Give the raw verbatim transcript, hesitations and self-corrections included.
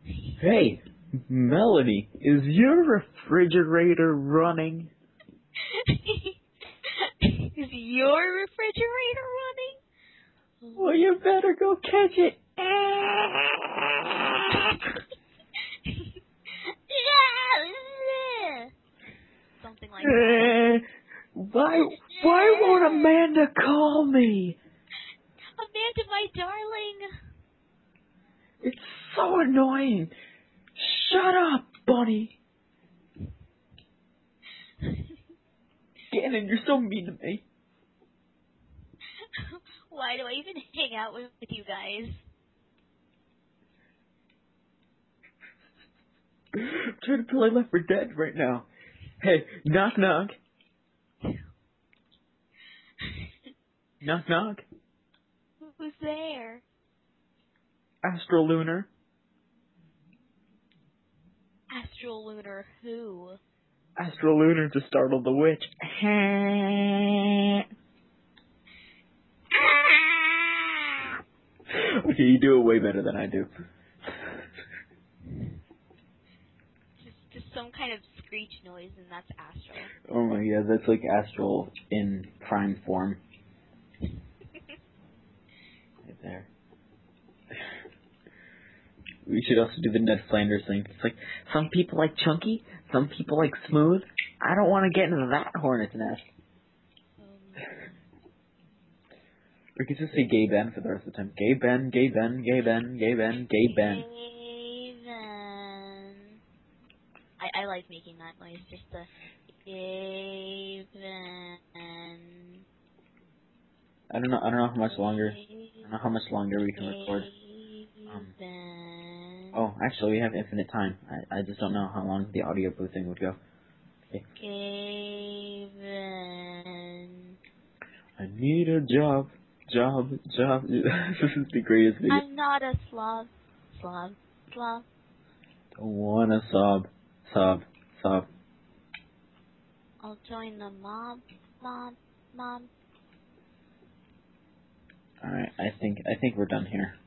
Hey, Melody, is your refrigerator running? Is your refrigerator running? Well, you better go catch it. Something like that. Why, why won't Amanda call me? Amanda, my darling. It's so annoying. Shut up, Bunny. Gannon, you're so mean to me. Why do I even hang out with, with you guys? I'm trying to play Left four Dead right now. Hey, knock knock. Knock knock. Who's there? Astrolunar. Astrolunar who? Astrolunar to startle the witch. Okay, you do it way better than I do. Just, just some kind of screech noise, and that's Astro. Oh my god, that's like Astral in prime form. Right there. We should also do the Ned Flanders thing. It's like, some people like chunky, some people like smooth. I don't want to get into that hornet's nest. Um, We could just say Gay Ben for the rest of the time. Gay Ben, Gay Ben, Gay Ben, Gay Ben, Gay Ben. Gaven. I, I like making that noise, just the Gaven. I don't know. I don't know how much longer. I don't know how much longer we can record. Um, oh, actually, we have infinite time. I, I just don't know how long the audio booth thing would go. Okay. Gaven. I need a job, job, job. This is the greatest video. I'm not a slob. Slob. Slob. Don't wanna sob, sob, sob. I'll join the mob. Mob. Mob. All right, I think I think we're done here.